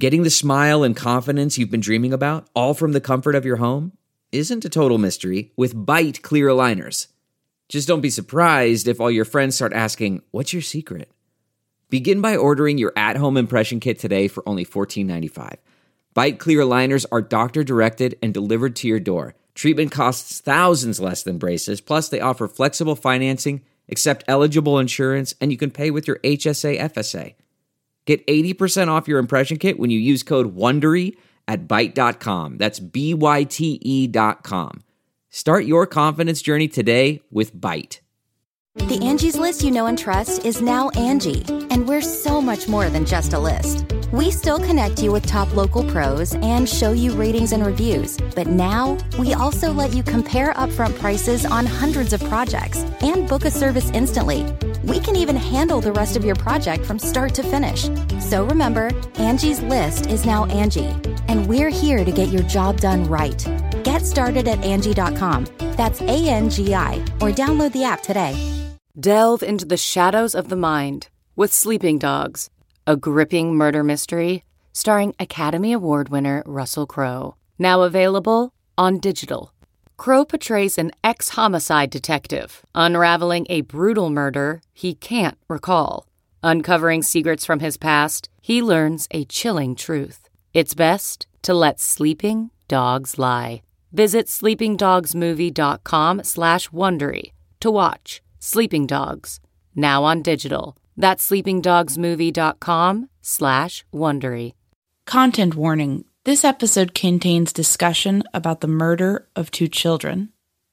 Getting the smile and confidence you've been dreaming about, all from the comfort of your home, isn't a total mystery with Byte clear aligners. Just don't be surprised if all your friends start asking, "What's your secret?" Begin by ordering your at-home impression kit today for only $14.95. Byte clear aligners are doctor-directed and delivered to your door. Treatment costs thousands less than braces, plus they offer flexible financing, accept eligible insurance, and you can pay with your HSA FSA. Get 80% off your impression kit when you use code WONDERY at Byte.com. That's BYTE.com. Start your confidence journey today with Byte. The Angie's List you know and trust is now Angie, and we're so much more than just a list. We still connect you with top local pros and show you ratings and reviews, but now we also let you compare upfront prices on hundreds of projects and book a service instantly. We can even handle the rest of your project from start to finish. So remember, Angie's List is now Angie, and we're here to get your job done right. Get started at Angie.com. That's ANGI, or download the app today. Delve into the shadows of the mind with Sleeping Dogs, a gripping murder mystery starring Academy Award winner Russell Crowe. Now available on digital. Crowe portrays an ex-homicide detective unraveling a brutal murder he can't recall. Uncovering secrets from his past, he learns a chilling truth. It's best to let sleeping dogs lie. Visit sleepingdogsmovie.com/Wondery to watch Sleeping Dogs, now on digital. That's sleepingdogsmovie.com/Wondery. Content warning. This episode contains discussion about the murder of 2 children.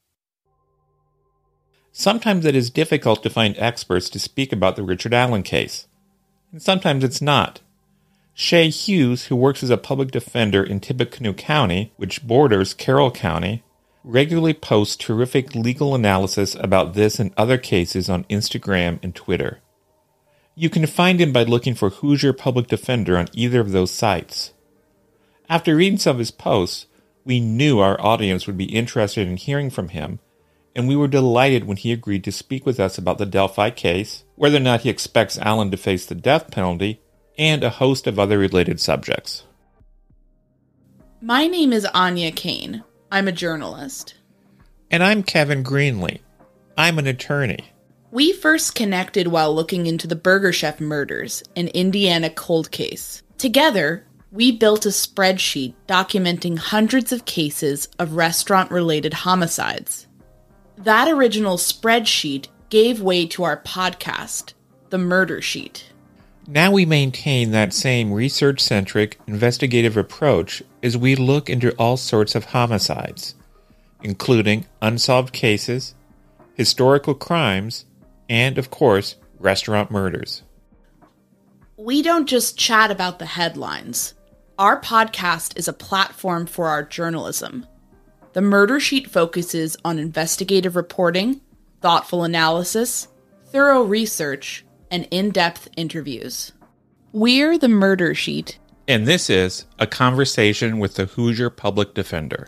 Sometimes it is difficult to find experts to speak about the Richard Allen case, and sometimes it's not. Shay Hughes, who works as a public defender in Tippecanoe County, which borders Carroll County, regularly posts terrific legal analysis about this and other cases on Instagram and Twitter. You can find him by looking for Hoosier Public Defender on either of those sites. After reading some of his posts, we knew our audience would be interested in hearing from him, and we were delighted when he agreed to speak with us about the Delphi case, whether or not he expects Allen to face the death penalty, and a host of other related subjects. My name is Anya Kane. I'm a journalist. And I'm Kevin Greenlee. I'm an attorney. We first connected while looking into the Burger Chef murders, an Indiana cold case. Together, we built a spreadsheet documenting hundreds of cases of restaurant-related homicides. That original spreadsheet gave way to our podcast, The Murder Sheet. Now we maintain that same research-centric, investigative approach as we look into all sorts of homicides, including unsolved cases, historical crimes, and, of course, restaurant murders. We don't just chat about the headlines. Our podcast is a platform for our journalism. The Murder Sheet focuses on investigative reporting, thoughtful analysis, thorough research, and in-depth interviews. We're The Murder Sheet. And this is a conversation with the Hoosier Public Defender.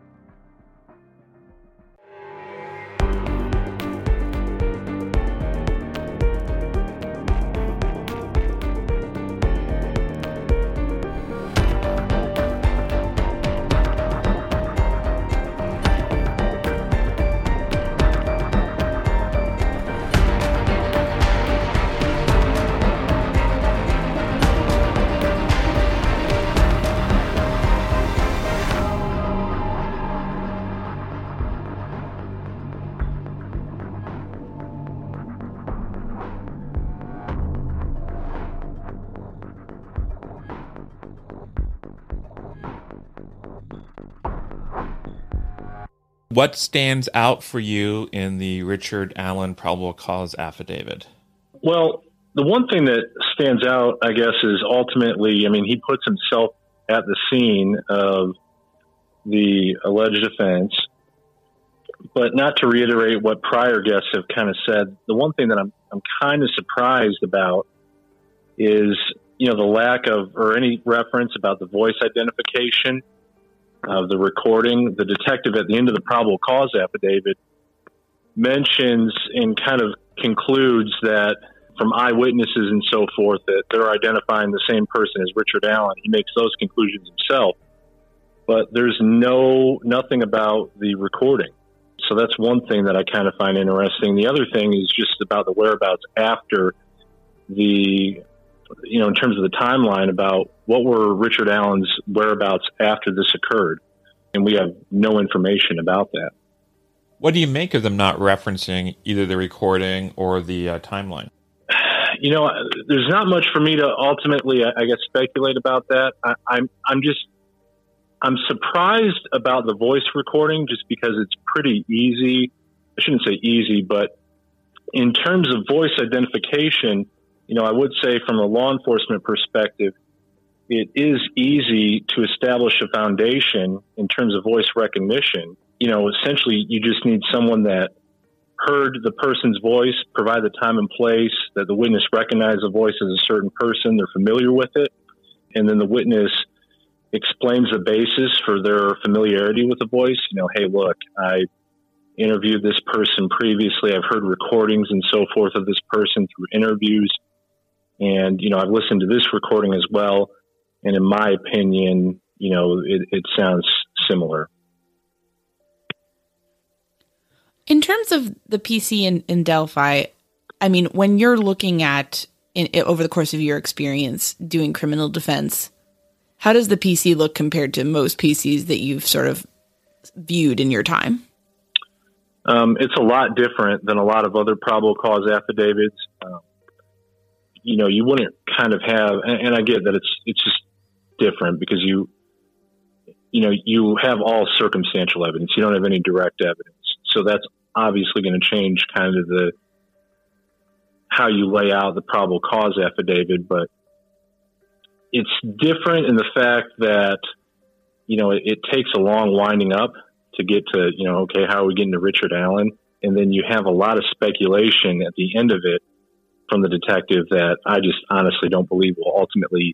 What stands out for you in the Richard Allen probable cause affidavit? Well, the one thing that stands out, I guess, is ultimately, he puts himself at the scene of the alleged offense. But not to reiterate what prior guests have kind of said, the one thing that I'm kind of surprised about is, the lack of, or any reference about the voice identification of the recording. The detective at the end of the probable cause affidavit mentions and kind of concludes that from eyewitnesses and so forth that they're identifying the same person as Richard Allen. He makes those conclusions himself. But there's nothing about the recording. So that's one thing that I kind of find interesting. The other thing is just about the whereabouts after in terms of the timeline about what were Richard Allen's whereabouts after this occurred. And we have no information about that. What do you make of them not referencing either the recording or the timeline? There's not much for me to ultimately, I guess, speculate about that. I'm surprised about the voice recording just because it's pretty easy. I shouldn't say easy, but in terms of voice identification, I would say from a law enforcement perspective, it is easy to establish a foundation in terms of voice recognition. Essentially, you just need someone that heard the person's voice, provide the time and place, that the witness recognized the voice as a certain person, they're familiar with it, and then the witness explains the basis for their familiarity with the voice. Hey, look, I interviewed this person previously. I've heard recordings and so forth of this person through interviews. And, I've listened to this recording as well. And in my opinion, it sounds similar. In terms of the PC in Delphi, I mean, when you're looking at, over the course of your experience doing criminal defense, how does the PC look compared to most PCs that you've sort of viewed in your time? It's a lot different than a lot of other probable cause affidavits. You wouldn't kind of have, and I get that it's just different because you have all circumstantial evidence. You don't have any direct evidence. So that's obviously going to change kind of how you lay out the probable cause affidavit, but it's different in the fact that, it takes a long winding up to get to, okay, how are we getting to Richard Allen? And then you have a lot of speculation at the end of it from the detective that I just honestly don't believe will ultimately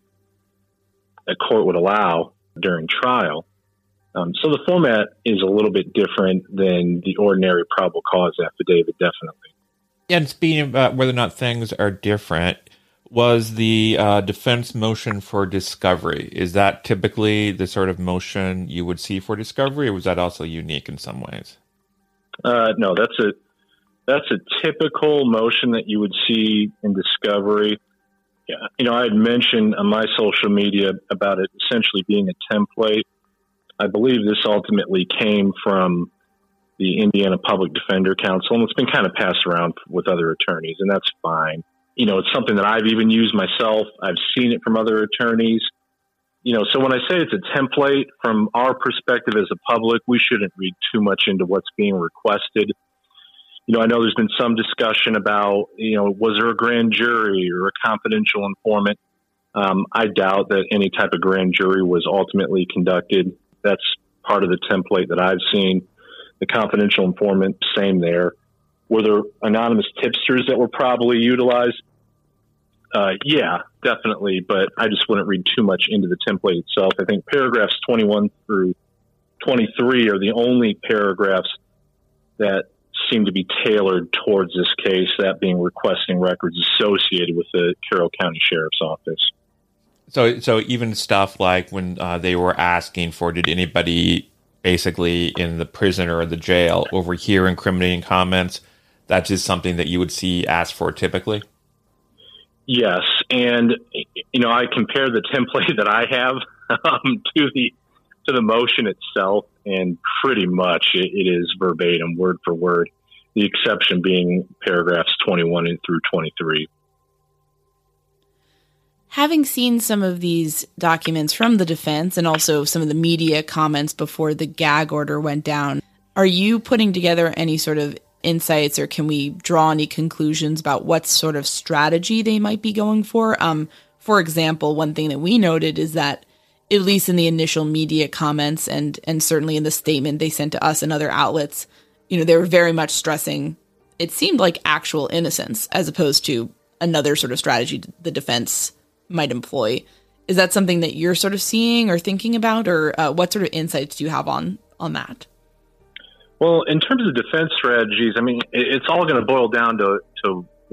a court would allow during trial. So the format is a little bit different than the ordinary probable cause affidavit, definitely. And speaking about whether or not things are different, was the defense motion for discovery, is that typically the sort of motion you would see for discovery, or was that also unique in some ways? No, that's a typical motion that you would see in discovery. Yeah, I had mentioned on my social media about it essentially being a template. I believe this ultimately came from the Indiana Public Defender Council, and it's been kind of passed around with other attorneys, and that's fine. It's something that I've even used myself. I've seen it from other attorneys. So when I say it's a template, from our perspective as a public, we shouldn't read too much into what's being requested. I know there's been some discussion about, was there a grand jury or a confidential informant? I doubt that any type of grand jury was ultimately conducted. That's part of the template that I've seen. The confidential informant, same there. Were there anonymous tipsters that were probably utilized? Yeah, definitely, but I just wouldn't read too much into the template itself. I think paragraphs 21 through 23 are the only paragraphs that seem to be tailored towards this case, that being requesting records associated with the Carroll County Sheriff's Office. So even stuff like when they were asking for, did anybody basically in the prison or the jail overhear incriminating comments, that's just something that you would see asked for typically? Yes, and I compare the template that I have to the motion itself, and pretty much it is verbatim, word for word. The exception being paragraphs 21 through 23. Having seen some of these documents from the defense and also some of the media comments before the gag order went down, are you putting together any sort of insights, or can we draw any conclusions about what sort of strategy they might be going for? For example, one thing that we noted is that, at least in the initial media comments and certainly in the statement they sent to us and other outlets, they were very much stressing, it seemed like actual innocence as opposed to another sort of strategy the defense might employ. Is that something that you're sort of seeing or thinking about, or what sort of insights do you have on that? Well, in terms of defense strategies, I mean, it's all going to boil down to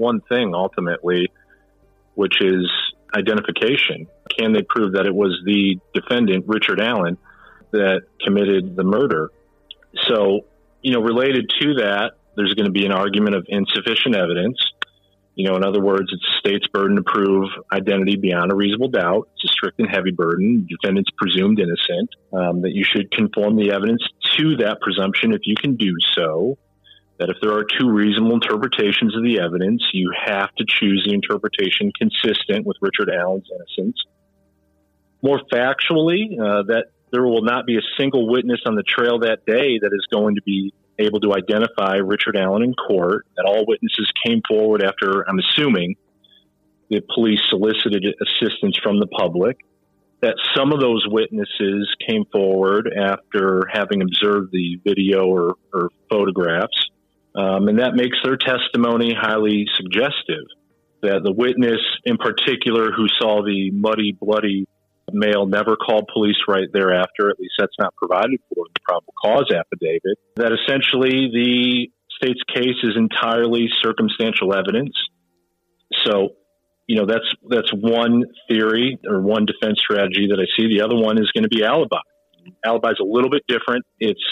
one thing ultimately, which is identification. Can they prove that it was the defendant, Richard Allen, that committed the murder? So, related to that, there's going to be an argument of insufficient evidence. In other words, it's the state's burden to prove identity beyond a reasonable doubt. It's a strict and heavy burden. The defendant's presumed innocent, that you should conform the evidence to that presumption if you can do so. That if there are two reasonable interpretations of the evidence, you have to choose the interpretation consistent with Richard Allen's innocence. More factually, that there will not be a single witness on the trail that day that is going to be able to identify Richard Allen in court, that all witnesses came forward after, I'm assuming, the police solicited assistance from the public, that some of those witnesses came forward after having observed the video or photographs, and that makes their testimony highly suggestive, that the witness in particular who saw the muddy, bloody male never called police right thereafter, at least that's not provided for in the probable cause affidavit, that essentially the state's case is entirely circumstantial evidence. So, that's one theory or one defense strategy that I see. The other one is going to be alibi. Alibi is a little bit different. It's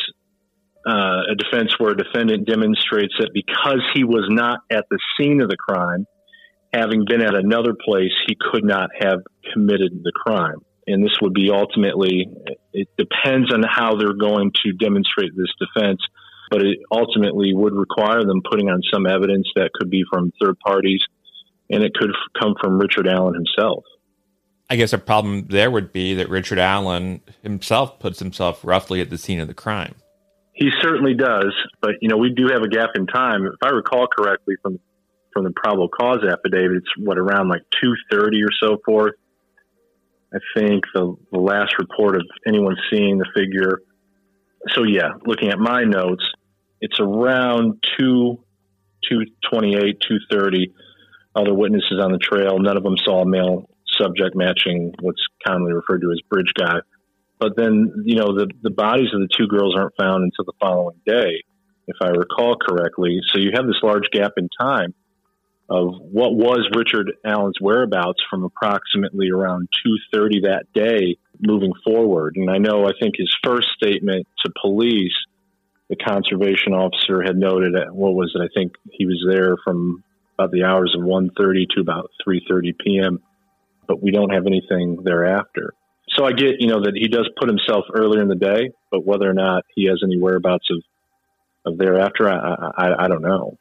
a defense where a defendant demonstrates that because he was not at the scene of the crime, having been at another place, he could not have committed the crime. And this would be ultimately, it depends on how they're going to demonstrate this defense, but it ultimately would require them putting on some evidence that could be from third parties, and it could come from Richard Allen himself. I guess a problem there would be that Richard Allen himself puts himself roughly at the scene of the crime. He certainly does, but, we do have a gap in time. If I recall correctly from the probable cause affidavit, it's around like 2:30 or so forth. I think the last report of anyone seeing the figure. So yeah, looking at my notes, it's around 2:28, 2:30. Other witnesses on the trail. None of them saw a male subject matching what's commonly referred to as bridge guy. But then, the bodies of the two girls aren't found until the following day, if I recall correctly. So you have this large gap in time of what was Richard Allen's whereabouts from approximately around 2:30 that day moving forward. And I think his first statement to police, the conservation officer had noted at, I think he was there from about the hours of 1:30 to about 3:30 p.m., but we don't have anything thereafter. So I get, that he does put himself earlier in the day, but whether or not he has any whereabouts of thereafter, I don't know.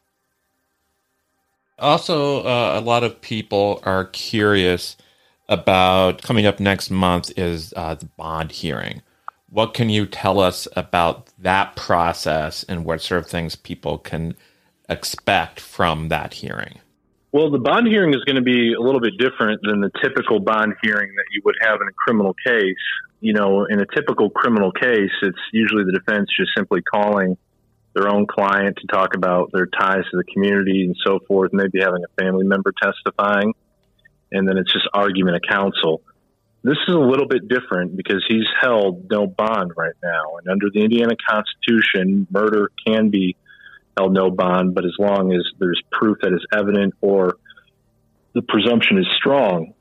Also, a lot of people are curious about coming up next month is the bond hearing. What can you tell us about that process and what sort of things people can expect from that hearing? Well, the bond hearing is going to be a little bit different than the typical bond hearing that you would have in a criminal case. In a typical criminal case, it's usually the defense just simply calling their own client to talk about their ties to the community and so forth, maybe having a family member testifying, and then it's just argument of counsel. This is a little bit different because he's held no bond right now, and under the Indiana Constitution, murder can be held no bond, but as long as there's proof that is evident or the presumption is strong.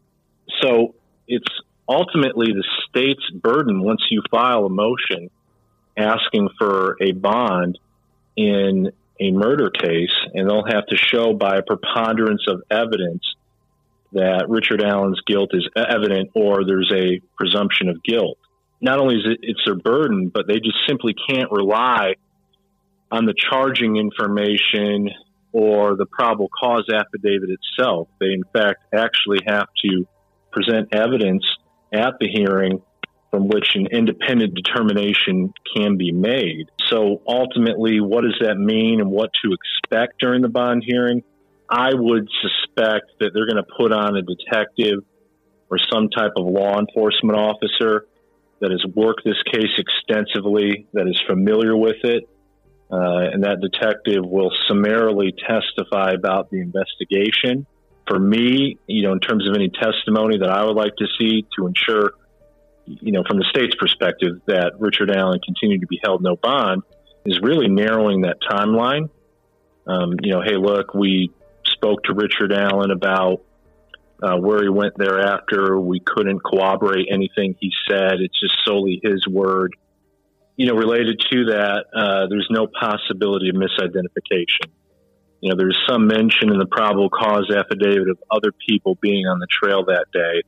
So it's ultimately the state's burden once you file a motion asking for a bond in a murder case, and they'll have to show by a preponderance of evidence that Richard Allen's guilt is evident or there's a presumption of guilt. Not only is it's their burden, but they just simply can't rely on the charging information or the probable cause affidavit itself. They, in fact, actually have to present evidence at the hearing from which an independent determination can be made. So ultimately, what does that mean and what to expect during the bond hearing? I would suspect that they're going to put on a detective or some type of law enforcement officer that has worked this case extensively, that is familiar with it, and that detective will summarily testify about the investigation. For me, in terms of any testimony that I would like to see to ensure, from the state's perspective, that Richard Allen continued to be held no bond, is really narrowing that timeline. Hey, look, we spoke to Richard Allen about where he went thereafter. We couldn't corroborate anything he said. It's just solely his word. Related to that, there's no possibility of misidentification. There's some mention in the probable cause affidavit of other people being on the trail that day.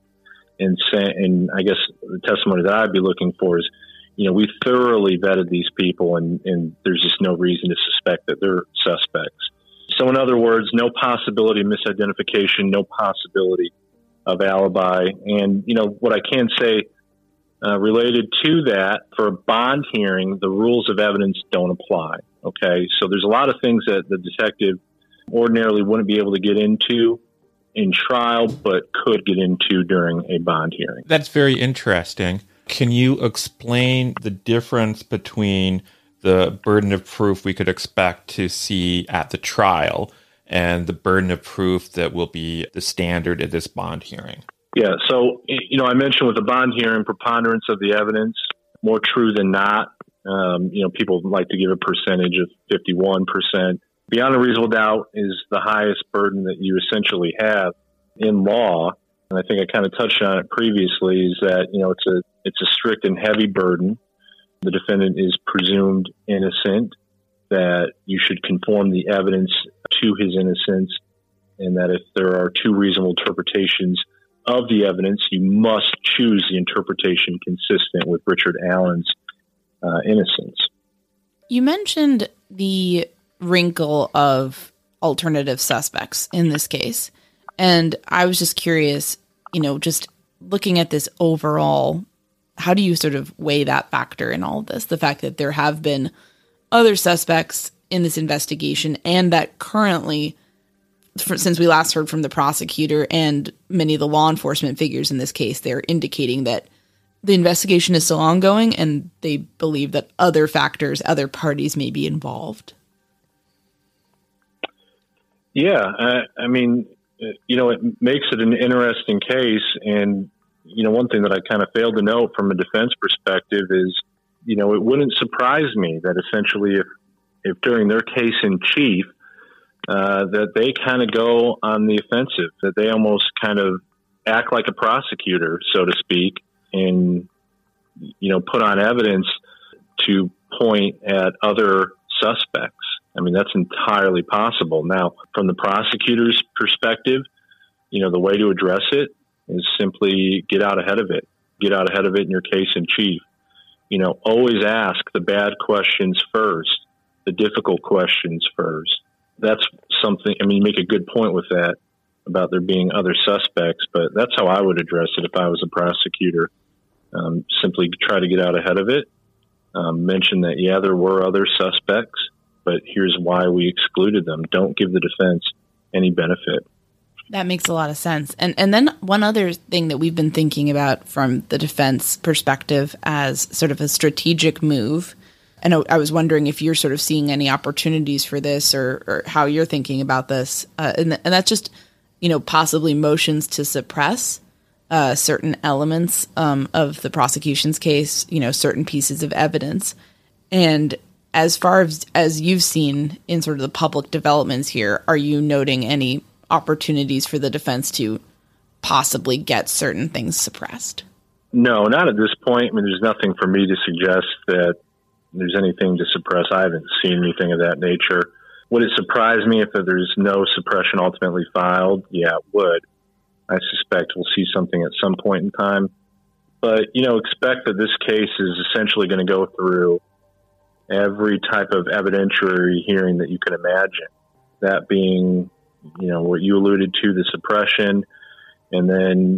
And I guess the testimony that I'd be looking for is, we thoroughly vetted these people and there's just no reason to suspect that they're suspects. So in other words, no possibility of misidentification, no possibility of alibi. And, what I can say related to that, for a bond hearing, the rules of evidence don't apply. Okay. So there's a lot of things that the detective ordinarily wouldn't be able to get into in trial, but could get into during a bond hearing. That's very interesting. Can you explain the difference between the burden of proof we could expect to see at the trial and the burden of proof that will be the standard at this bond hearing? Yeah, so, I mentioned with the bond hearing, preponderance of the evidence, more true than not. People like to give a percentage of 51%. Beyond a reasonable doubt is the highest burden that you essentially have in law. And I think I kind of touched on it previously, is that, it's a strict and heavy burden. The defendant is presumed innocent, that you should conform the evidence to his innocence, and that if there are two reasonable interpretations of the evidence, you must choose the interpretation consistent with Richard Allen's innocence. You mentioned the wrinkle of alternative suspects in this case. And I was just curious, just looking at this overall, how do you sort of weigh that factor in all of this? The fact that there have been other suspects in this investigation, and that currently, since we last heard from the prosecutor and many of the law enforcement figures in this case, they're indicating that the investigation is still ongoing and they believe that other factors, other parties may be involved. Yeah, it makes it an interesting case. And, one thing that I kind of failed to note from a defense perspective is, it wouldn't surprise me that essentially if during their case in chief, that they kind of go on the offensive, that they almost kind of act like a prosecutor, so to speak, and, put on evidence to point at other suspects. That's entirely possible. Now, from the prosecutor's perspective, the way to address it is simply get out ahead of it. Get out ahead of it in your case in chief. Always ask the bad questions first, the difficult questions first. That's something, you make a good point with that about there being other suspects, but that's how I would address it if I was a prosecutor. Simply try to get out ahead of it. Mention that, there were other suspects, but here's why we excluded them. Don't give the defense any benefit. That makes a lot of sense. And then one other thing that we've been thinking about from the defense perspective as sort of a strategic move, and I was wondering if you're sort of seeing any opportunities for this or how you're thinking about this. And that's just, possibly motions to suppress certain elements of the prosecution's case, certain pieces of evidence. And as far as you've seen in sort of the public developments here, are you noting any opportunities for the defense to possibly get certain things suppressed? No, not at this point. There's nothing for me to suggest that there's anything to suppress. I haven't seen anything of that nature. Would it surprise me if there's no suppression ultimately filed? Yeah, it would. I suspect we'll see something at some point in time. But, expect that this case is essentially going to go through every type of evidentiary hearing that you can imagine. That being, what you alluded to, the suppression, and then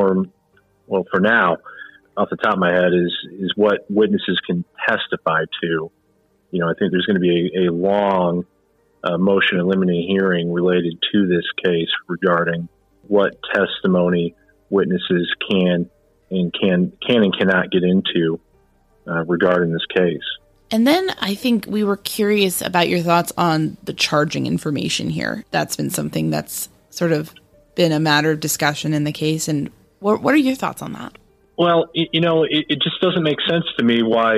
for now, off the top of my head, is what witnesses can testify to. I think there's going to be a long motion in limine hearing related to this case regarding what testimony witnesses can and cannot get into regarding this case. And then I think we were curious about your thoughts on the charging information here. That's been something that's sort of been a matter of discussion in the case. And what are your thoughts on that? Well, it just doesn't make sense to me why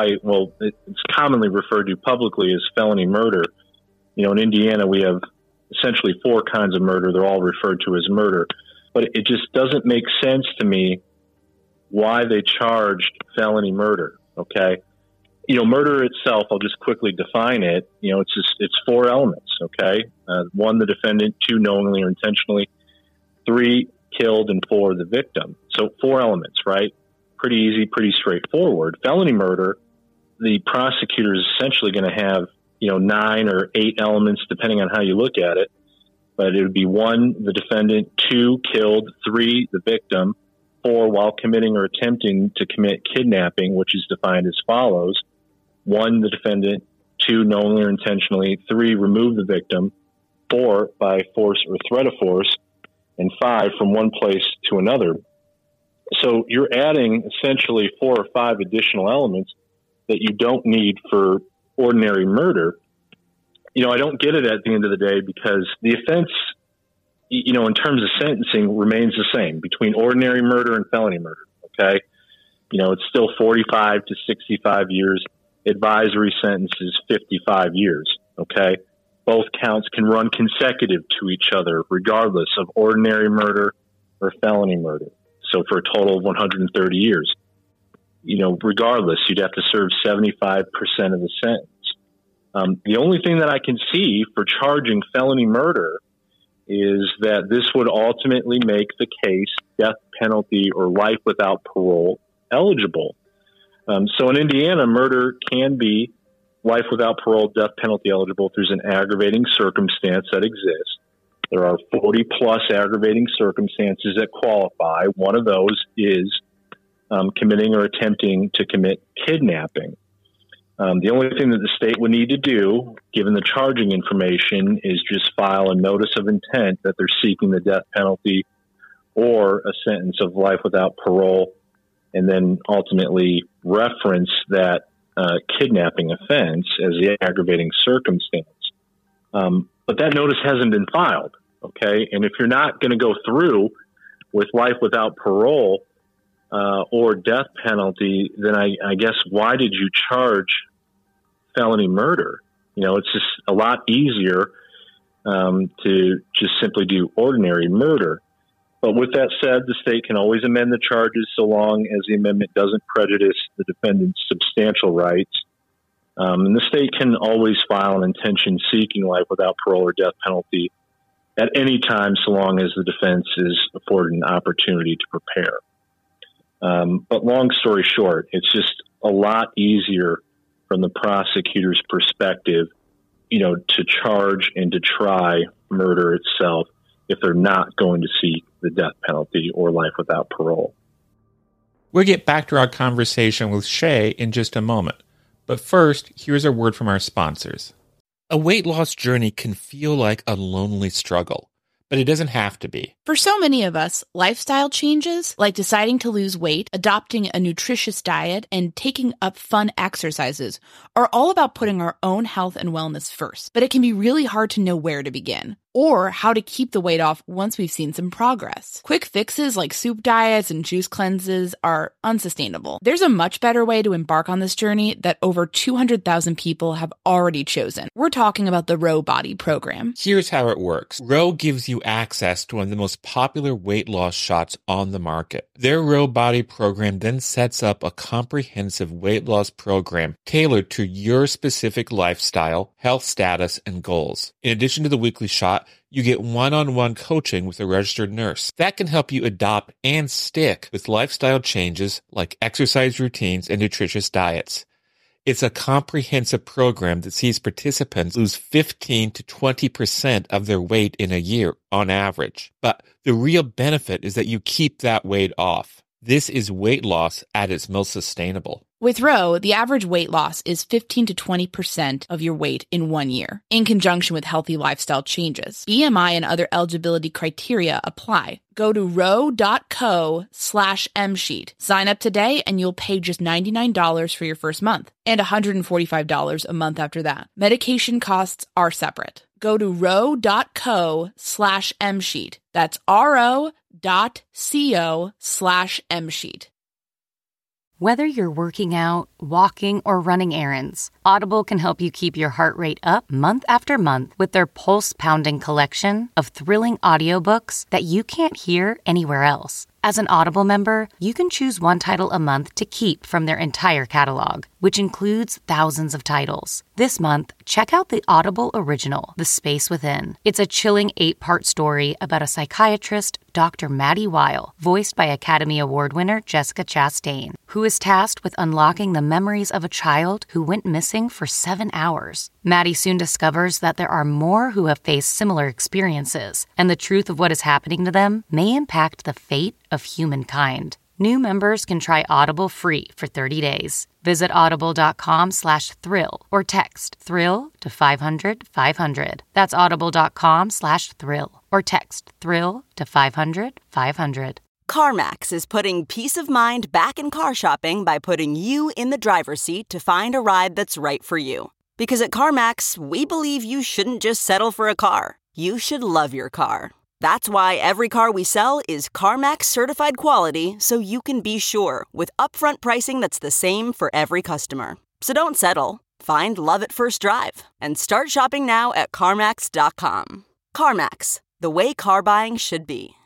it's commonly referred to publicly as felony murder. In Indiana, we have essentially 4 kinds of murder. They're all referred to as murder. But it just doesn't make sense to me why they charged felony murder, okay? Murder itself, I'll just quickly define it. It's 4 elements, okay? 1, the defendant; 2, knowingly or intentionally; 3, killed; and 4, the victim. So 4 elements, right? Pretty easy, pretty straightforward. Felony murder, the prosecutor is essentially going to have, 9 or 8 elements, depending on how you look at it. But it would be 1, the defendant; 2, killed; 3, the victim; 4, while committing or attempting to commit kidnapping, which is defined as follows: 1, the defendant; 2, knowingly or intentionally; 3, remove the victim; 4, by force or threat of force; and 5, from one place to another. So you're adding essentially 4 or 5 additional elements that you don't need for ordinary murder. I don't get it at the end of the day, because the offense, in terms of sentencing, remains the same between ordinary murder and felony murder. Okay. It's still 45 to 65 years. Advisory sentence is 55 years. Okay. Both counts can run consecutive to each other, regardless of ordinary murder or felony murder. So for a total of 130 years, regardless, you'd have to serve 75% of the sentence. The only thing that I can see for charging felony murder is that this would ultimately make the case death penalty or life without parole eligible. So in Indiana, murder can be life without parole, death penalty eligible if there's an aggravating circumstance that exists. There are 40 plus aggravating circumstances that qualify. One of those is committing or attempting to commit kidnapping. The only thing that the state would need to do, given the charging information, is just file a notice of intent that they're seeking the death penalty or a sentence of life without parole, and then ultimately reference that kidnapping offense as the aggravating circumstance. But that notice hasn't been filed, okay? And if you're not going to go through with life without parole or death penalty, then I guess why did you charge felony murder? It's just a lot easier to just simply do ordinary murder. But with that said, the state can always amend the charges so long as the amendment doesn't prejudice the defendant's substantial rights. And the state can always file an intention seeking life without parole or death penalty at any time, so long as the defense is afforded an opportunity to prepare. But long story short, it's just a lot easier from the prosecutor's perspective, to charge and to try murder itself if they're not going to seek the death penalty or life without parole. We'll get back to our conversation with Shay in just a moment. But first, here's a word from our sponsors. A weight loss journey can feel like a lonely struggle, but it doesn't have to be. For so many of us, lifestyle changes, like deciding to lose weight, adopting a nutritious diet, and taking up fun exercises, are all about putting our own health and wellness first. But it can be really hard to know where to begin, or how to keep the weight off once we've seen some progress. Quick fixes like soup diets and juice cleanses are unsustainable. There's a much better way to embark on this journey that over 200,000 people have already chosen. We're talking about the Row Body program. Here's how it works. Row gives you access to one of the most popular weight loss shots on the market. Their Row Body program then sets up a comprehensive weight loss program tailored to your specific lifestyle, health status, and goals. In addition to the weekly shot, you get one-on-one coaching with a registered nurse. That can help you adopt and stick with lifestyle changes like exercise routines and nutritious diets. It's a comprehensive program that sees participants lose 15 to 20% of their weight in a year on average. But the real benefit is that you keep that weight off. This is weight loss at its most sustainable. With Row, the average weight loss is 15 to 20% of your weight in 1 year, in conjunction with healthy lifestyle changes. BMI and other eligibility criteria apply. Go to row.co/msheet. Sign up today and you'll pay just $99 for your first month and $145 a month after that. Medication costs are separate. Go to row.co/msheet. That's ro.co/msheet. Whether you're working out, walking, or running errands, Audible can help you keep your heart rate up month after month with their pulse-pounding collection of thrilling audiobooks that you can't hear anywhere else. As an Audible member, you can choose one title a month to keep from their entire catalog, which includes thousands of titles. This month, check out the Audible original, The Space Within. It's a chilling 8-part story about a psychiatrist, Dr. Maddie Weil, voiced by Academy Award winner Jessica Chastain, who is tasked with unlocking the memories of a child who went missing for 7 hours. Maddie soon discovers that there are more who have faced similar experiences, and the truth of what is happening to them may impact the fate of humankind. New members can try Audible free for 30 days. Visit audible.com/thrill or text thrill to 500-500. That's audible.com/thrill or text thrill to 500-500. CarMax is putting peace of mind back in car shopping by putting you in the driver's seat to find a ride that's right for you. Because at CarMax, we believe you shouldn't just settle for a car. You should love your car. That's why every car we sell is CarMax certified quality, so you can be sure with upfront pricing that's the same for every customer. So don't settle. Find love at first drive and start shopping now at CarMax.com. CarMax, the way car buying should be.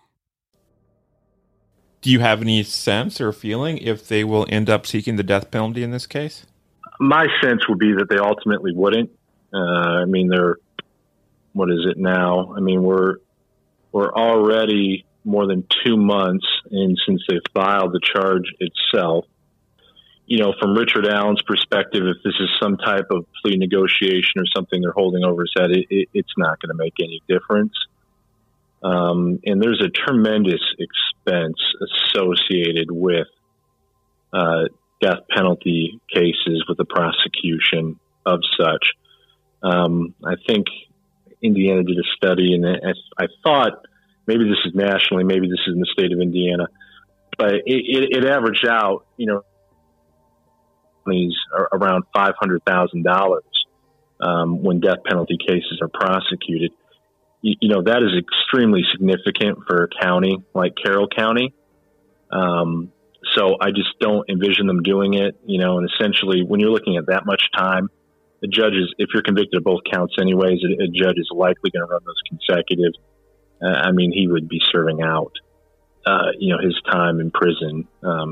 Do you have any sense or feeling if they will end up seeking the death penalty in this case? My sense would be that they ultimately wouldn't. What is it now? I mean, we're already more than 2 months in since they filed the charge itself. You know, from Richard Allen's perspective, if this is some type of plea negotiation or something they're holding over his head, it's not going to make any difference. And there's a tremendous expense associated with death penalty cases with the prosecution of such. I think Indiana did a study, and I thought maybe this is nationally, maybe this is in the state of Indiana, but it averaged out, these are around $500,000 when death penalty cases are prosecuted. That is extremely significant for a county like Carroll County. So I just don't envision them doing it, and essentially when you're looking at that much time, the judges, if you're convicted of both counts anyways, a judge is likely going to run those consecutive. He would be serving out, his time in prison.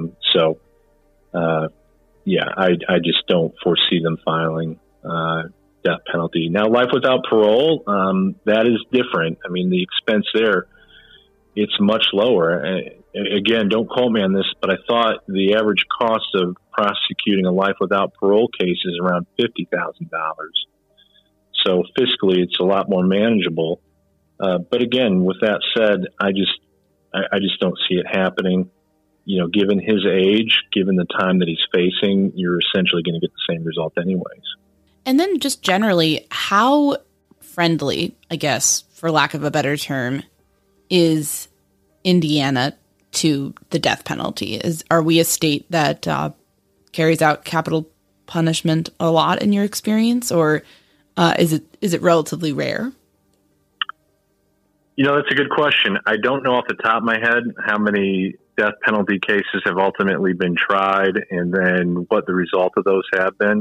I just don't foresee them filing death penalty. Now, life without parole, that is different. The expense there, it's much lower. Again, don't quote me on this, but I thought the average cost of prosecuting a life without parole case is around $50,000. So fiscally, it's a lot more manageable. But again, with that said, I just don't see it happening. Given his age, given the time that he's facing, you're essentially going to get the same result anyways. And then just generally, how friendly, I guess, for lack of a better term, is Indiana to the death penalty? Are we a state that carries out capital punishment a lot in your experience, or is it relatively rare? That's a good question. I don't know off the top of my head how many death penalty cases have ultimately been tried and then what the result of those have been.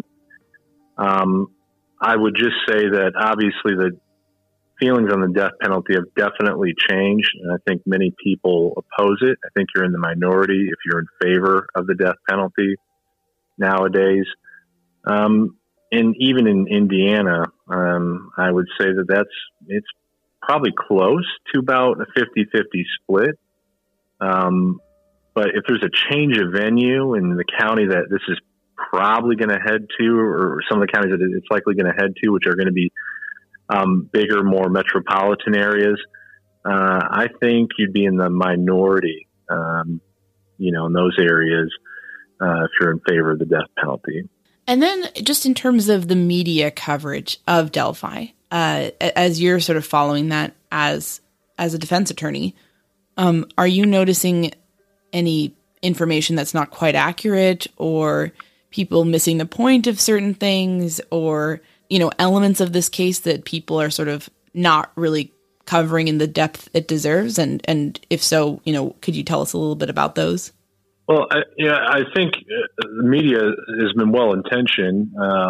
I would just say that obviously the feelings on the death penalty have definitely changed, and I think many people oppose it. I think you're in the minority if you're in favor of the death penalty nowadays. And even in Indiana, I would say it's probably close to about a 50-50 split. But if there's a change of venue in the county that this is probably going to head to, or some of the counties that it's likely going to head to, which are going to be bigger, more metropolitan areas, I think you'd be in the minority, in those areas, if you're in favor of the death penalty. And then just in terms of the media coverage of Delphi, as you're sort of following that as a defense attorney, are you noticing any information that's not quite accurate, or people missing the point of certain things, or, elements of this case that people are sort of not really covering in the depth it deserves? And if so, could you tell us a little bit about those? Well, I think the media has been well intentioned.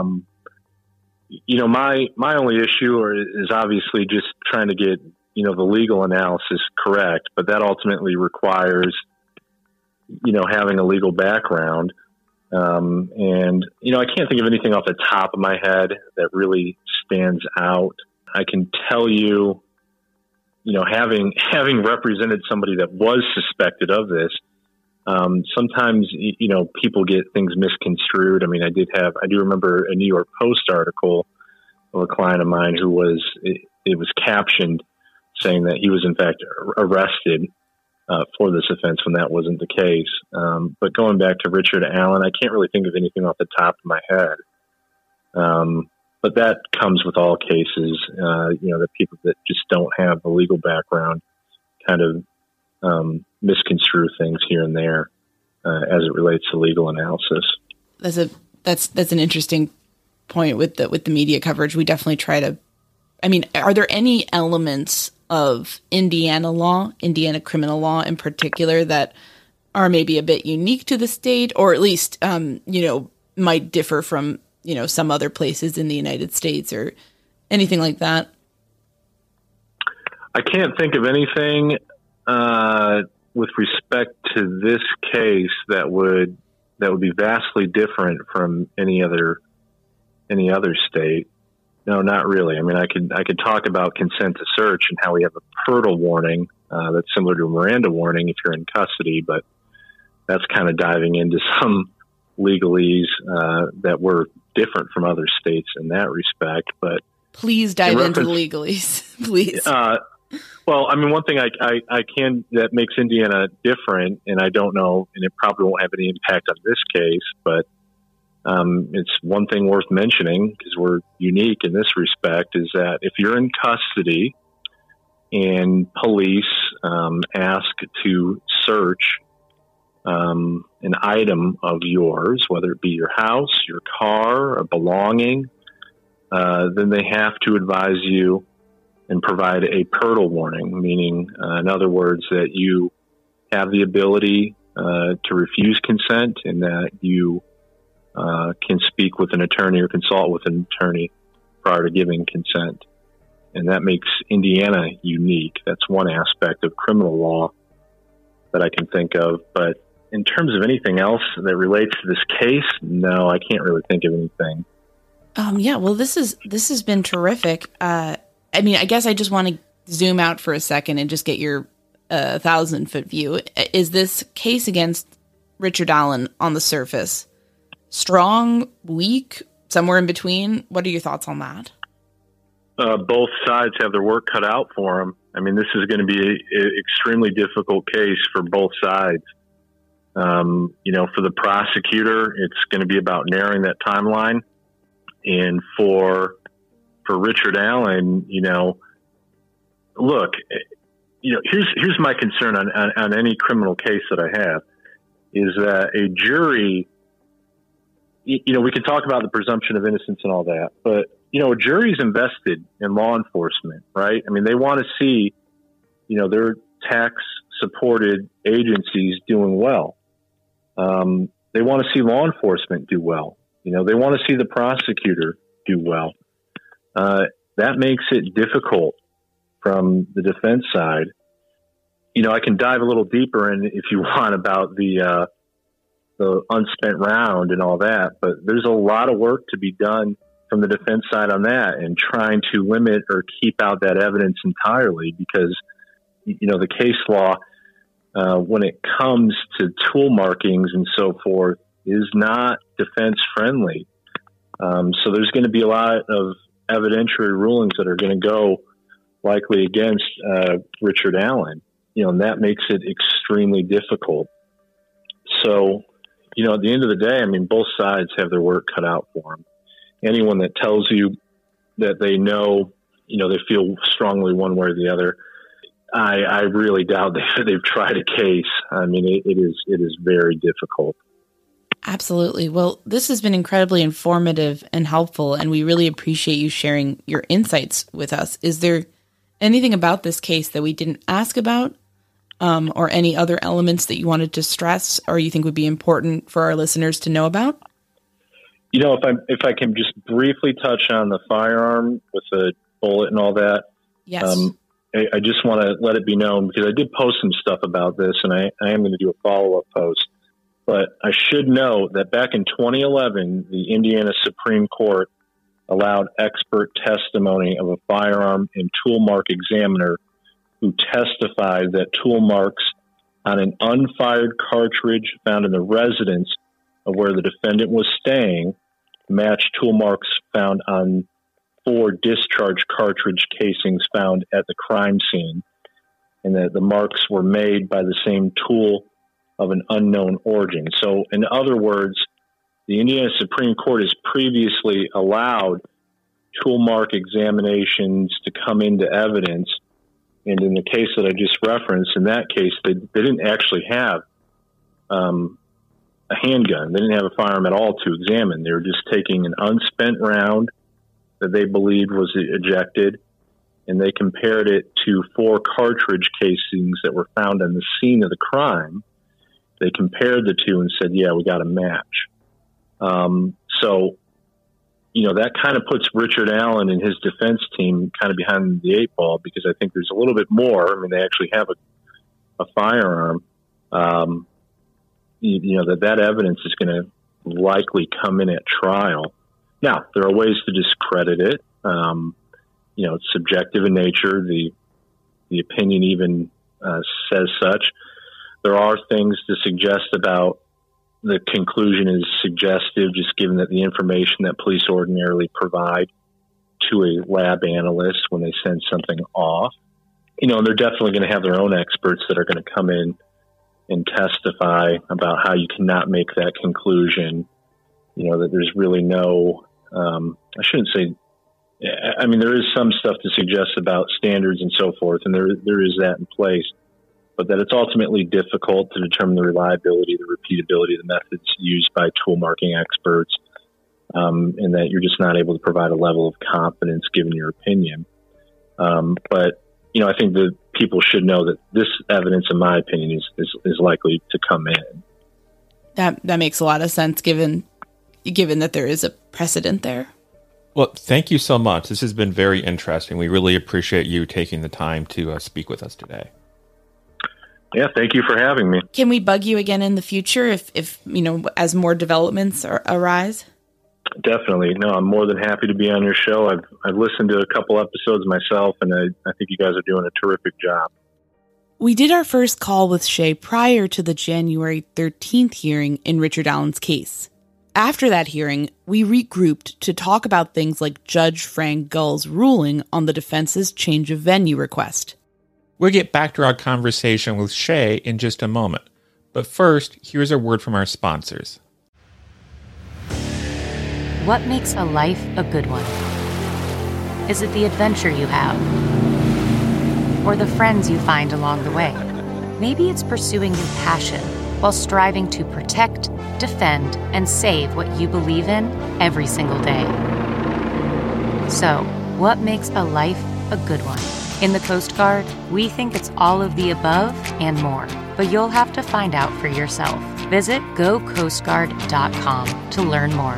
My only issue is obviously just trying to get the legal analysis correct, but that ultimately requires having a legal background. And I can't think of anything off the top of my head that really stands out. I can tell you, having represented somebody that was suspected of this, sometimes, people get things misconstrued. I mean, I do remember a New York Post article of a client of mine who it was captioned saying that he was in fact arrested for this offense when that wasn't the case. But going back to Richard Allen, I can't really think of anything off the top of my head. But that comes with all cases, the people that just don't have the legal background kind of misconstrue things here and there as it relates to legal analysis. That's an interesting point with the media coverage. We definitely try to. I mean, are there any elements of Indiana criminal law in particular that are maybe a bit unique to the state, or at least might differ from some other places in the United States or anything like that? I can't think of anything with respect to this case that would be vastly different from any other state. No, not really. I mean, I could talk about consent to search and how we have a PERDL warning that's similar to a Miranda warning if you're in custody, but that's kind of diving into some legalese that were different from other states in that respect. But please dive into the legalese, please. Well, I mean, one thing I can that makes Indiana different, and I don't know, and it probably won't have any impact on this case, but it's one thing worth mentioning because we're unique in this respect is that if you're in custody and police ask to search an item of yours, whether it be your house, your car, a belonging, then they have to advise you and provide a PERDL warning, meaning, in other words, that you have the ability to refuse consent and that you can speak with an attorney or consult with an attorney prior to giving consent. And that makes Indiana unique. That's one aspect of criminal law that I can think of. But in terms of anything else that relates to this case, no, I can't really think of anything. Yeah, well, this has been terrific. I mean, I guess I just want to zoom out for a second and just get your 1,000-foot view. Is this case against Richard Allen on the surface strong, weak, somewhere in between? What are your thoughts on that? Both sides have their work cut out for them. I mean, this is going to be an extremely difficult case for both sides. For the prosecutor, it's going to be about narrowing that timeline. And for Richard Allen, look, here's my concern on any criminal case that I have is that a jury, we can talk about the presumption of innocence and all that, but, a jury's invested in law enforcement, right? I mean, they want to see, their tax-supported agencies doing well. They want to see law enforcement do well. They want to see the prosecutor do well. That makes it difficult from the defense side. I can dive a little deeper in if you want about the unspent round and all that, but there's a lot of work to be done from the defense side on that and trying to limit or keep out that evidence entirely because, the case law, when it comes to tool markings and so forth, is not defense friendly. So there's going to be a lot of evidentiary rulings that are going to go likely against Richard Allen, and that makes it extremely difficult. So, at the end of the day, I mean, both sides have their work cut out for them. Anyone that tells you that they know, they feel strongly one way or the other, I really doubt they've tried a case. I mean, it is very difficult. Absolutely. Well, this has been incredibly informative and helpful, and we really appreciate you sharing your insights with us. Is there anything about this case that we didn't ask about or any other elements that you wanted to stress or you think would be important for our listeners to know about? You know, if I can just briefly touch on the firearm with the bullet and all that. Yes. I just want to let it be known, because I did post some stuff about this, and I am going to do a follow-up post. But I should note that back in 2011, the Indiana Supreme Court allowed expert testimony of a firearm and tool mark examiner who testified that tool marks on an unfired cartridge found in the residence of where the defendant was staying matched tool marks found on 4 discharge cartridge casings found at the crime scene, and that the marks were made by the same tool of an unknown origin. So, in other words, the Indiana Supreme Court has previously allowed tool mark examinations to come into evidence. And in the case that I just referenced, in that case, they didn't actually have a handgun. They didn't have a firearm at all to examine. They were just taking an unspent round that they believed was ejected, and they compared it to 4 cartridge casings that were found on the scene of the crime. They compared the two and said, yeah, we got a match. So, you know, that kind of puts Richard Allen and his defense team kind of behind the 8 ball, because I think there's a little bit more. I mean, they actually have a firearm. You know, that evidence is going to likely come in at trial. Now, there are ways to discredit it. You know, it's subjective in nature. The opinion even says such. There are things to suggest about the conclusion is suggestive, just given that the information that police ordinarily provide to a lab analyst when they send something off. You know, and they're definitely going to have their own experts that are going to come in and testify about how you cannot make that conclusion. You know, that there's really no, I shouldn't say, I mean, there is some stuff to suggest about standards and so forth, and there is that in place, but that it's ultimately difficult to determine the reliability, the repeatability of the methods used by tool marking experts, and that you're just not able to provide a level of confidence given your opinion. But, you know, I think that people should know that this evidence, in my opinion, is likely to come in. That makes a lot of sense given that there is a precedent there. Well, thank you so much. This has been very interesting. We really appreciate you taking the time to speak with us today. Yeah, thank you for having me. Can we bug you again in the future if you know, as more developments arise? Definitely. No, I'm more than happy to be on your show. I've listened to a couple episodes myself, and I think you guys are doing a terrific job. We did our first call with Shay prior to the January 13th hearing in Richard Allen's case. After that hearing, we regrouped to talk about things like Judge Frank Gull's ruling on the defense's change of venue request. We'll get back to our conversation with Shay in just a moment. But first, here's a word from our sponsors. What makes a life a good one? Is it the adventure you have? Or the friends you find along the way? Maybe it's pursuing your passion while striving to protect, defend, and save what you believe in every single day. So, what makes a life a good one? In the Coast Guard, we think it's all of the above and more, but you'll have to find out for yourself. Visit gocoastguard.com to learn more.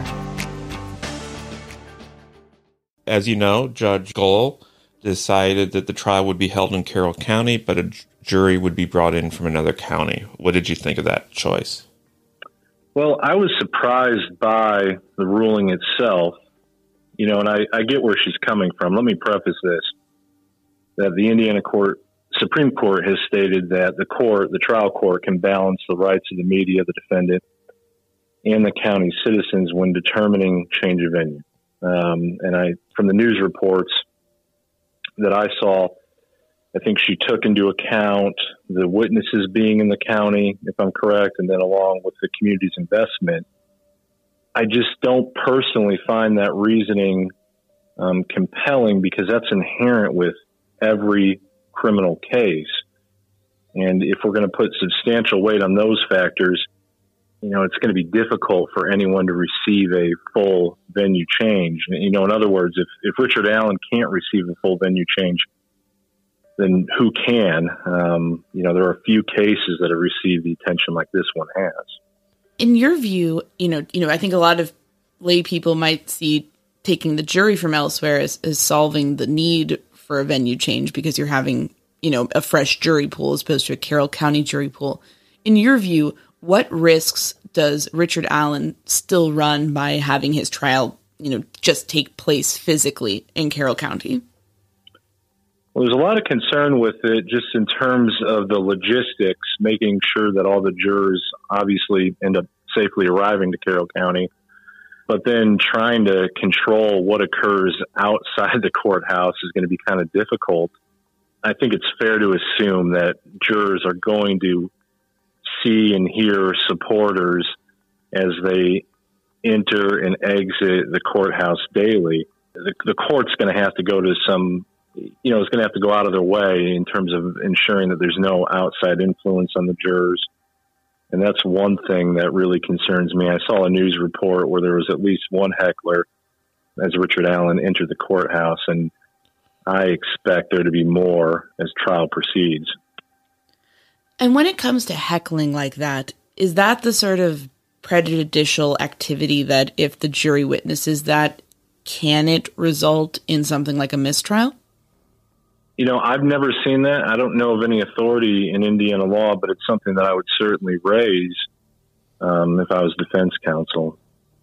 As you know, Judge Gull decided that the trial would be held in Carroll County, but a jury would be brought in from another county. What did you think of that choice? Well, I was surprised by the ruling itself, you know, and I get where she's coming from. Let me preface this, that the Indiana Supreme Court has stated that the trial court can balance the rights of the media, the defendant, and the county citizens when determining change of venue. And from the news reports that I saw, I think she took into account the witnesses being in the county, if I'm correct, and then along with the community's investment. I just don't personally find that reasoning compelling, because that's inherent with every criminal case. And if we're going to put substantial weight on those factors, you know, it's going to be difficult for anyone to receive a full venue change. You know, in other words, if Richard Allen can't receive a full venue change, then who can? There are a few cases that have received the attention like this one has. In your view, I think a lot of lay people might see taking the jury from elsewhere as solving the need for a venue change because you're having, a fresh jury pool as opposed to a Carroll County jury pool. In your view, what risks does Richard Allen still run by having his trial, just take place physically in Carroll County? Well, there's a lot of concern with it just in terms of the logistics, making sure that all the jurors obviously end up safely arriving to Carroll County, but then trying to control what occurs outside the courthouse is going to be kind of difficult. I think it's fair to assume that jurors are going to see and hear supporters as they enter and exit the courthouse daily. The court's going to have to go to some, it's going to have to go out of their way in terms of ensuring that there's no outside influence on the jurors. And that's one thing that really concerns me. I saw a news report where there was at least one heckler as Richard Allen entered the courthouse, and I expect there to be more as trial proceeds. And when it comes to heckling like that, is that the sort of prejudicial activity that if the jury witnesses that, can it result in something like a mistrial? I've never seen that. I don't know of any authority in Indiana law, but it's something that I would certainly raise if I was defense counsel.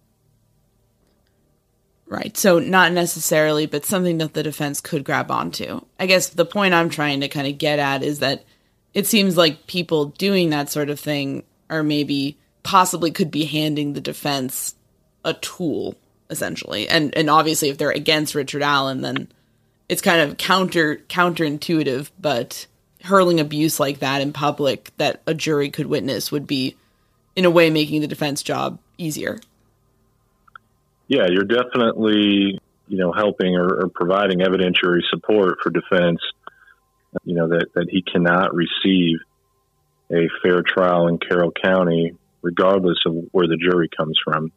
Right. So not necessarily, but something that the defense could grab onto. I guess the point I'm trying to kind of get at is that it seems like people doing that sort of thing are maybe possibly could be handing the defense a tool, essentially. And obviously if they're against Richard Allen, then it's kind of counterintuitive, but hurling abuse like that in public that a jury could witness would be, in a way, making the defense job easier. Yeah, you're definitely, helping or providing evidentiary support for defense, that he cannot receive a fair trial in Carroll County, regardless of where the jury comes from.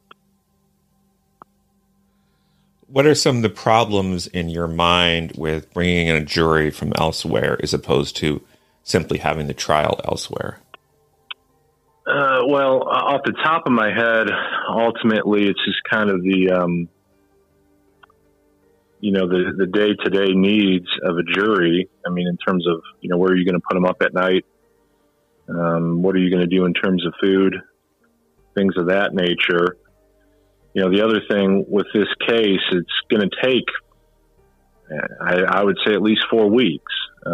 What are some of the problems in your mind with bringing in a jury from elsewhere as opposed to simply having the trial elsewhere? Well, off the top of my head, ultimately, it's just kind of the day-to-day needs of a jury. I mean, in terms of, where are you going to put them up at night? What are you going to do in terms of food? Things of that nature. The other thing with this case, it's going to take, I would say, at least 4 weeks.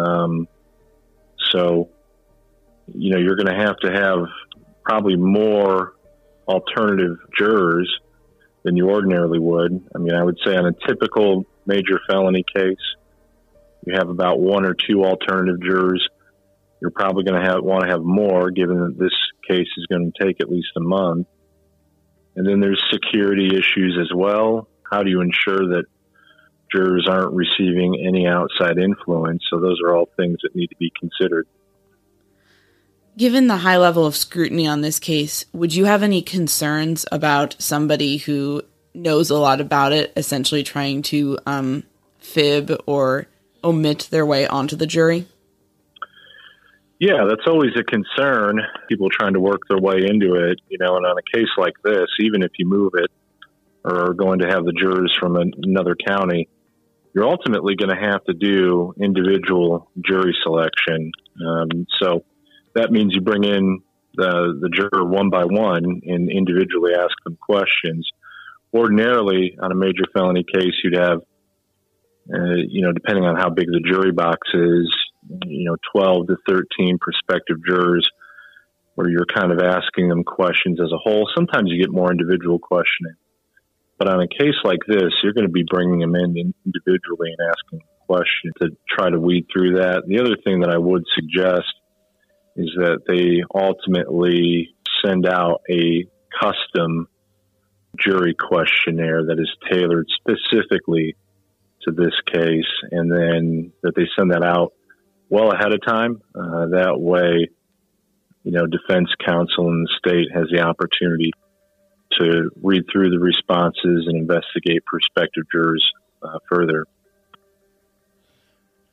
So, you're going to have probably more alternative jurors than you ordinarily would. I mean, I would say on a typical major felony case, you have about 1 or 2 alternative jurors. You're probably going to want to have more, given that this case is going to take at least a month. And then there's security issues as well. How do you ensure that jurors aren't receiving any outside influence? So those are all things that need to be considered. Given the high level of scrutiny on this case, would you have any concerns about somebody who knows a lot about it, essentially trying to fib or omit their way onto the jury? Yeah, that's always a concern, people trying to work their way into it, and on a case like this, even if you move it or are going to have the jurors from another county, you're ultimately going to have to do individual jury selection. So that means you bring in the juror one by one and individually ask them questions. Ordinarily, on a major felony case, you'd have, depending on how big the jury box is, 12 to 13 prospective jurors where you're kind of asking them questions as a whole. Sometimes you get more individual questioning. But on a case like this, you're going to be bringing them in individually and asking questions to try to weed through that. The other thing that I would suggest is that they ultimately send out a custom jury questionnaire that is tailored specifically to this case, and then that they send that out well ahead of time. That way, defense counsel in the state has the opportunity to read through the responses and investigate prospective jurors further.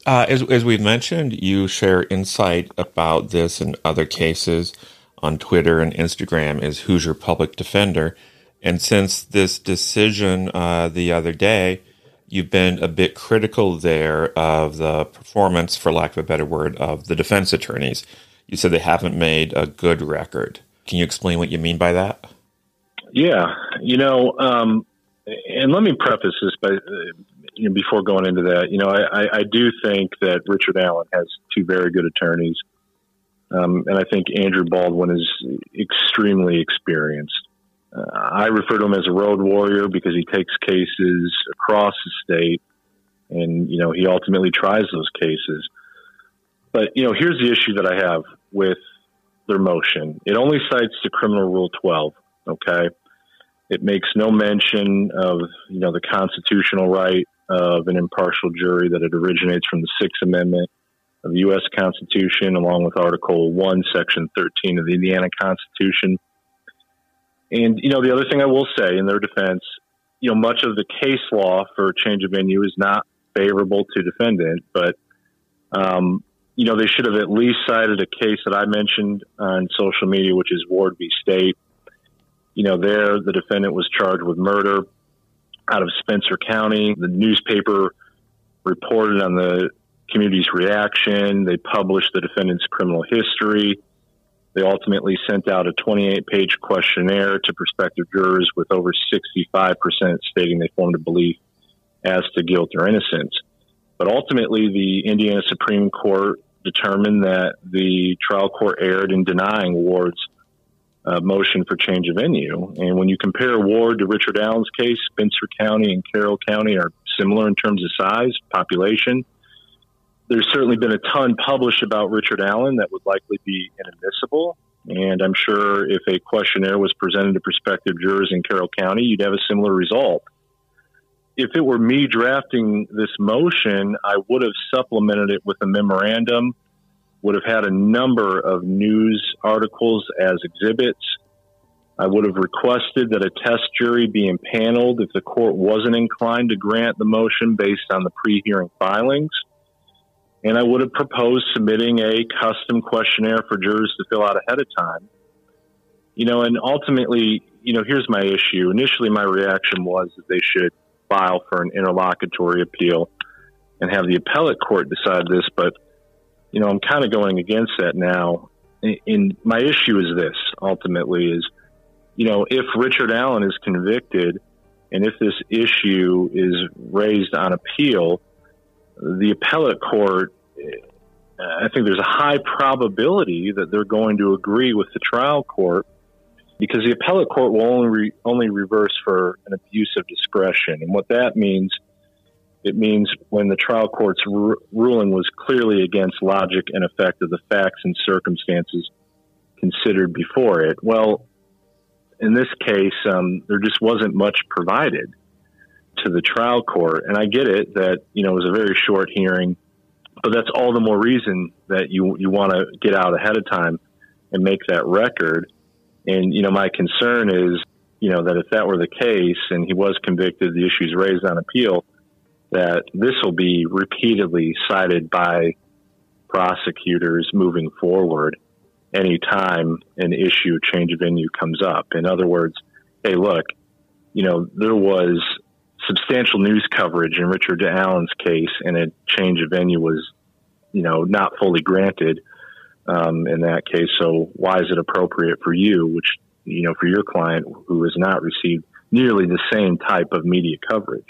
As we've mentioned, you share insight about this and other cases on Twitter and Instagram as Hoosier Public Defender. And since this decision the other day, you've been a bit critical there of the performance, for lack of a better word, of the defense attorneys. You said they haven't made a good record. Can you explain what you mean by that? Yeah, and let me preface this by, before going into that, I do think that Richard Allen has two very good attorneys. And I think Andrew Baldwin is extremely experienced. I refer to him as a road warrior because he takes cases across the state and, he ultimately tries those cases. But, here's the issue that I have with their motion. It only cites the Criminal Rule 12, okay? It makes no mention of, the constitutional right of an impartial jury that it originates from the Sixth Amendment of the U.S. Constitution, along with Article 1, Section 13 of the Indiana Constitution. And, the other thing I will say in their defense, much of the case law for change of venue is not favorable to defendant, but, they should have at least cited a case that I mentioned on social media, which is Ward v. State. There, the defendant was charged with murder out of Spencer County. The newspaper reported on the community's reaction. They published the defendant's criminal history. They ultimately sent out a 28-page questionnaire to prospective jurors with over 65% stating they formed a belief as to guilt or innocence. But ultimately, the Indiana Supreme Court determined that the trial court erred in denying Ward's motion for change of venue. And when you compare Ward to Richard Allen's case, Spencer County and Carroll County are similar in terms of size, population. There's certainly been a ton published about Richard Allen that would likely be inadmissible. And I'm sure if a questionnaire was presented to prospective jurors in Carroll County, you'd have a similar result. If it were me drafting this motion, I would have supplemented it with a memorandum, would have had a number of news articles as exhibits. I would have requested that a test jury be impaneled if the court wasn't inclined to grant the motion based on the pre-hearing filings. And I would have proposed submitting a custom questionnaire for jurors to fill out ahead of time. And ultimately, here's my issue. Initially, my reaction was that they should file for an interlocutory appeal and have the appellate court decide this. But, I'm kind of going against that now. And my issue is this, ultimately, is, if Richard Allen is convicted and if this issue is raised on appeal, the appellate court, I think there's a high probability that they're going to agree with the trial court because the appellate court will only reverse for an abuse of discretion. And what that means, it means when the trial court's ruling was clearly against logic and effect of the facts and circumstances considered before it. Well, in this case, there just wasn't much provided to the trial court. And I get it that, it was a very short hearing, but that's all the more reason that you want to get out ahead of time and make that record. And, my concern is, that if that were the case and he was convicted, the issues raised on appeal, that this will be repeatedly cited by prosecutors moving forward anytime an issue, change of venue comes up. In other words, hey, look, there was substantial news coverage in Richard Allen's case, and a change of venue was, not fully granted in that case. So why is it appropriate for you, which, for your client who has not received nearly the same type of media coverage?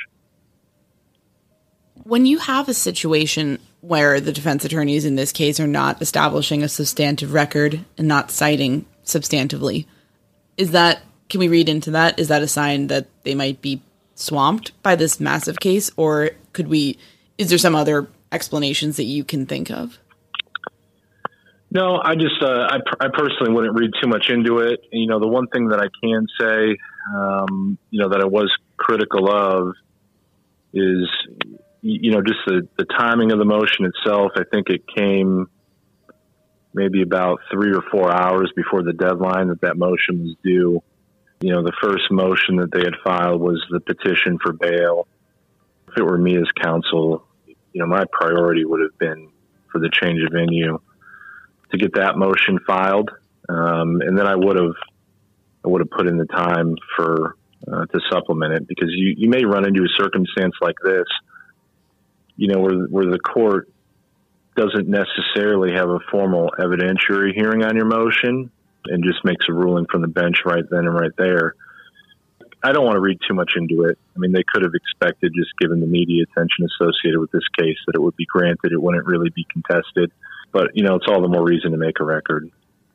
When you have a situation where the defense attorneys in this case are not establishing a substantive record and not citing substantively, can we read into that? Is that a sign that they might be swamped by this massive case, or is there some other explanations that you can think of? No, I just, I personally wouldn't read too much into it. The one thing that I can say, that I was critical of is, just the timing of the motion itself. I think it came maybe about 3 or 4 hours before the deadline that motion was due. The first motion that they had filed was the petition for bail. If it were me as counsel, my priority would have been for the change of venue to get that motion filed. And then I would have put in the time to supplement it, because you may run into a circumstance like this, where the court doesn't necessarily have a formal evidentiary hearing on your motion and just makes a ruling from the bench right then and right there. I don't want to read too much into it. I mean, they could have expected, just given the media attention associated with this case, that it would be granted. It wouldn't really be contested. But, it's all the more reason to make a record.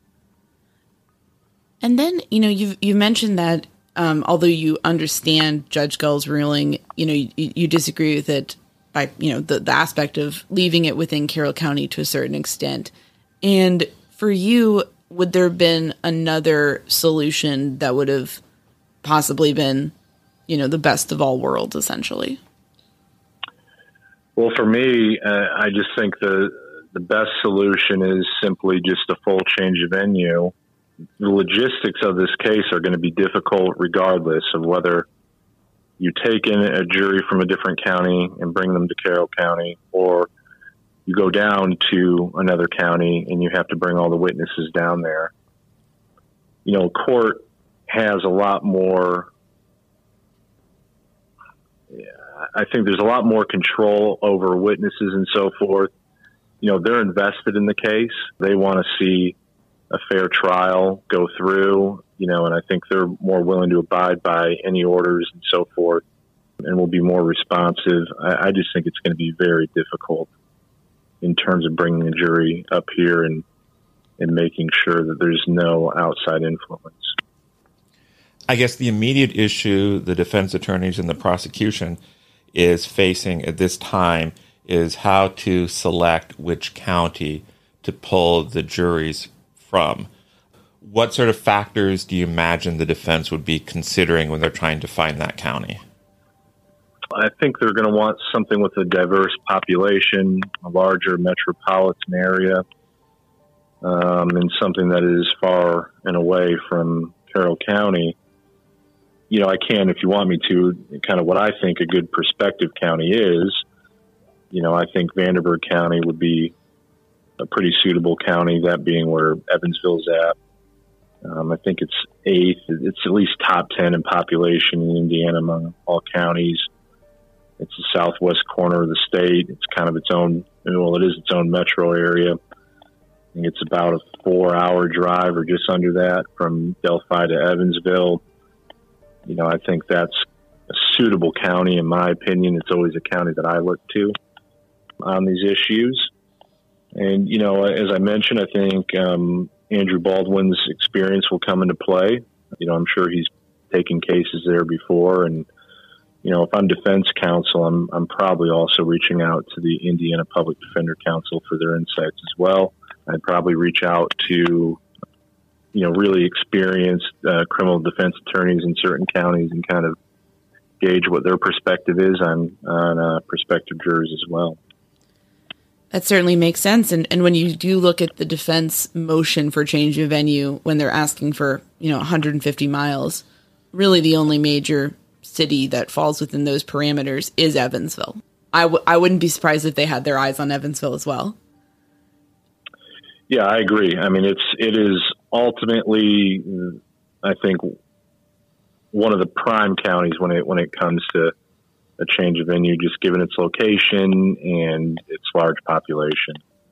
And then, you mentioned that although you understand Judge Gull's ruling, you disagree with it by, the aspect of leaving it within Carroll County to a certain extent. And for you, would there have been another solution that would have possibly been, the best of all worlds, essentially? Well, for me, I just think the best solution is simply just a full change of venue. The logistics of this case are going to be difficult regardless of whether you take in a jury from a different county and bring them to Carroll County, or you go down to another county and you have to bring all the witnesses down there. Court has a lot more, I think there's a lot more control over witnesses and so forth. They're invested in the case. They want to see a fair trial go through, and I think they're more willing to abide by any orders and so forth, and will be more responsive. I just think it's going to be very difficult in terms of bringing a jury up here and making sure that there's no outside influence. I guess the immediate issue the defense attorneys and the prosecution is facing at this time is how to select which county to pull the juries from. What sort of factors do you imagine the defense would be considering when they're trying to find that county? I think they're going to want something with a diverse population, a larger metropolitan area, and something that is far and away from Carroll County. I can, if you want me to, kind of what I think a good prospective county is. I think Vanderburgh County would be a pretty suitable county, that being where Evansville's at. I think it's 8th. It's at least top 10 in population in Indiana among all counties. It's the southwest corner of the state. It's kind of its own, it is its own metro area. I think it's about a 4-hour drive or just under that from Delphi to Evansville. I think that's a suitable county, in my opinion. It's always a county that I look to on these issues. And, as I mentioned, I think Andrew Baldwin's experience will come into play. I'm sure he's taken cases there before. And, if I'm defense counsel, I'm probably also reaching out to the Indiana Public Defender Council for their insights as well. I'd probably reach out to, really experienced criminal defense attorneys in certain counties and kind of gauge what their perspective is on prospective jurors as well. That certainly makes sense. And when you do look at the defense motion for change of venue, when they're asking for, 150 miles, really the only major city that falls within those parameters is Evansville. I wouldn't be surprised if they had their eyes on Evansville as well. Yeah, I agree. I mean, it is ultimately, I think, one of the prime counties when it comes to a change of venue, just given its location and its large population.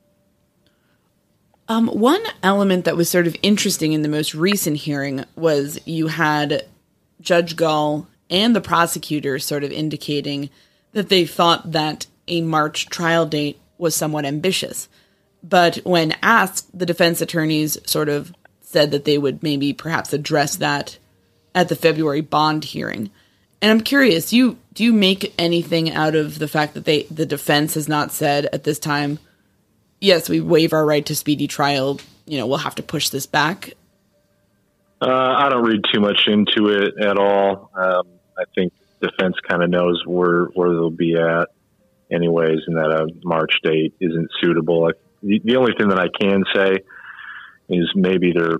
One element that was sort of interesting in the most recent hearing was you had Judge Gull and the prosecutor sort of indicating that they thought that a March trial date was somewhat ambitious. But when asked, the defense attorneys sort of said that they would maybe perhaps address that at the February bond hearing. And I'm curious, do you make anything out of the fact that the defense has not said at this time, yes, we waive our right to speedy trial, we'll have to push this back? I don't read too much into it at all. I think defense kind of knows where they'll be at anyways, and that a March date isn't suitable. The only thing that I can say is maybe they're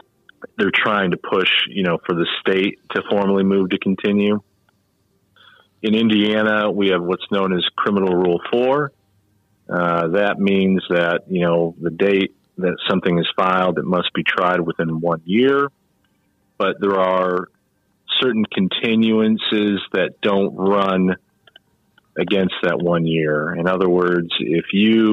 trying to push, for the state to formally move to continue. in Indiana, we have what's known as Criminal Rule 4. That means that, the date that something is filed, it must be tried within 1 year. But there are certain continuances that don't run against that 1 year. In other words, if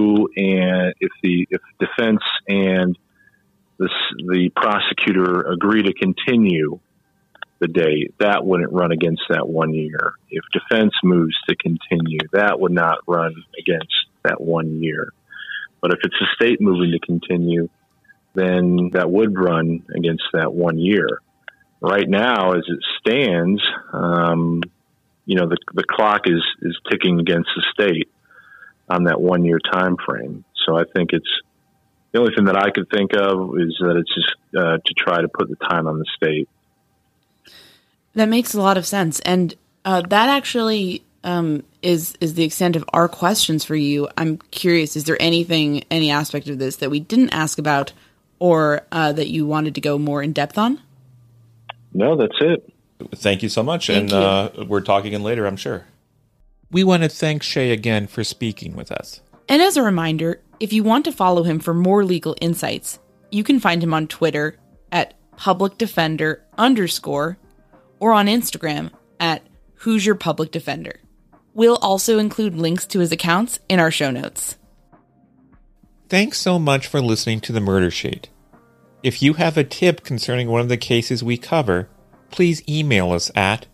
defense and the prosecutor agree to continue the date, that wouldn't run against that 1 year. If defense moves to continue, that would not run against that 1 year. But if it's the state moving to continue, then that would run against that 1 year. Right now, as it stands, the clock is ticking against the state on that 1 year time frame. So I think it's the only thing that I could think of is that it's just to try to put the time on the state. That makes a lot of sense. And that actually is the extent of our questions for you. I'm curious, is there any aspect of this that we didn't ask about or that you wanted to go more in depth on? No, that's it. Thank you so much. Thank you. We're talking again later, I'm sure. We want to thank Shay again for speaking with us. And as a reminder, if you want to follow him for more legal insights, you can find him on Twitter at publicdefender_ or on Instagram at Who's Your Public Defender. We'll also include links to his accounts in our show notes. Thanks so much for listening to The Murder Sheet. If you have a tip concerning one of the cases we cover, please email us at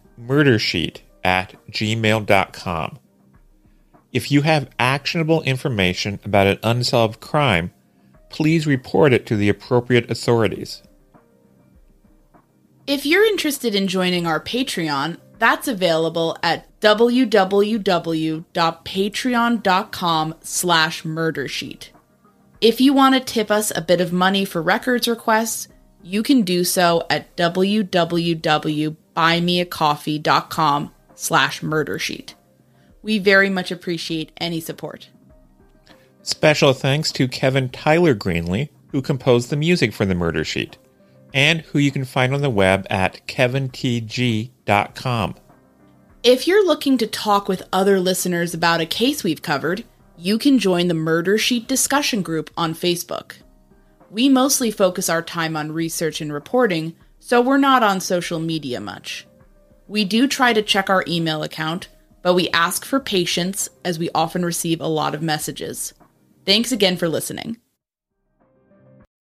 murdersheet@gmail.com. If you have actionable information about an unsolved crime, please report it to the appropriate authorities. If you're interested in joining our Patreon, that's available at www.patreon.com/murdersheet. If you want to tip us a bit of money for records requests, you can do so at www.buymeacoffee.com/murdersheet. We very much appreciate any support. Special thanks to Kevin Tyler Greenlee, who composed the music for The Murder Sheet, and who you can find on the web at kevintg.com. If you're looking to talk with other listeners about a case we've covered, you can join the Murder Sheet discussion group on Facebook. We mostly focus our time on research and reporting, so we're not on social media much. We do try to check our email account, but we ask for patience as we often receive a lot of messages. Thanks again for listening.